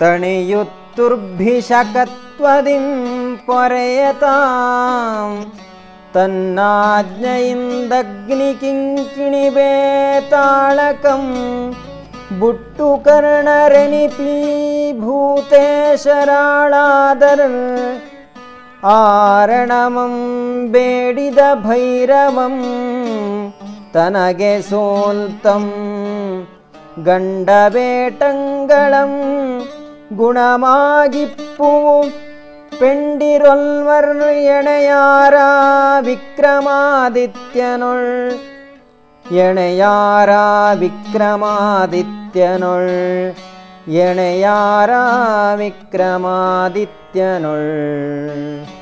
ತಣಿಯುತ್ತುರ್ಭಿಷಕತ್ವದಿಂ ಪೊರೆಯತಾಂ ತನ್ನಾಜ್ಞೆಯಿಂದಗ್ನಿ ಕಿಂಕಿಣಿ ಬೇತಾಳಕಂ ಬುಟ್ಟು ಕರ್ಣರೆನಿಪಿ ಭೂತೇಶರಾಳಾದರ್ ಆರಣಮಂ ಬೇಡಿದ ಭೈರವಂ ತನಗೆ ಸೋಲ್ತಂ ಗಂಡಬೇಟಂಗಳಂ ಗುಣಮಾಗಿಪ್ಪು ಪೆಂಡಿರೊಲ್ವರ್ ಎಣೆಯಾರ ವಿಕ್ರಮಾದಿತ್ಯನೊಳ್ ಎಣೆಯಾರ ವಿಕ್ರಮಾದಿತ್ಯನೊಳ್ ಎಣೆಯಾರ ವಿಕ್ರಮಾದಿತ್ಯನೊಳ್